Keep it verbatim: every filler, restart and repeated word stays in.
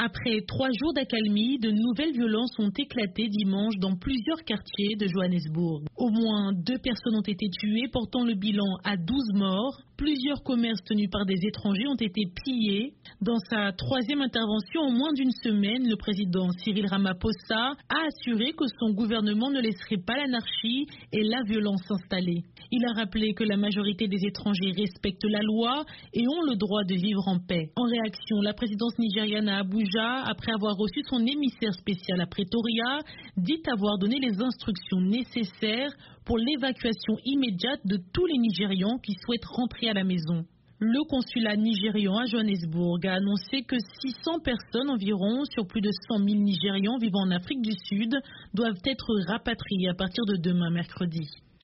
Après trois jours d'accalmie, de nouvelles violences ont éclaté dimanche dans plusieurs quartiers de Johannesburg. Au moins deux personnes ont été tuées, portant le bilan à douze morts. Plusieurs commerces tenus par des étrangers ont été pillés. Dans sa troisième intervention en moins d'une semaine, le président Cyril Ramaphosa a assuré que son gouvernement ne laisserait pas l'anarchie et la violence s'installer. Il a rappelé que la majorité des étrangers respectent la loi et ont le droit de vivre en paix. En réaction, la présidence nigériane à Abuja, après avoir reçu son émissaire spécial à Pretoria, dit avoir donné les instructions nécessaires pour l'évacuation immédiate de tous les Nigérians qui souhaitent rentrer à la maison. Le consulat nigérian à Johannesburg a annoncé que six cents personnes environ, sur plus de cent mille Nigérians vivant en Afrique du Sud, doivent être rapatriées à partir de demain mercredi.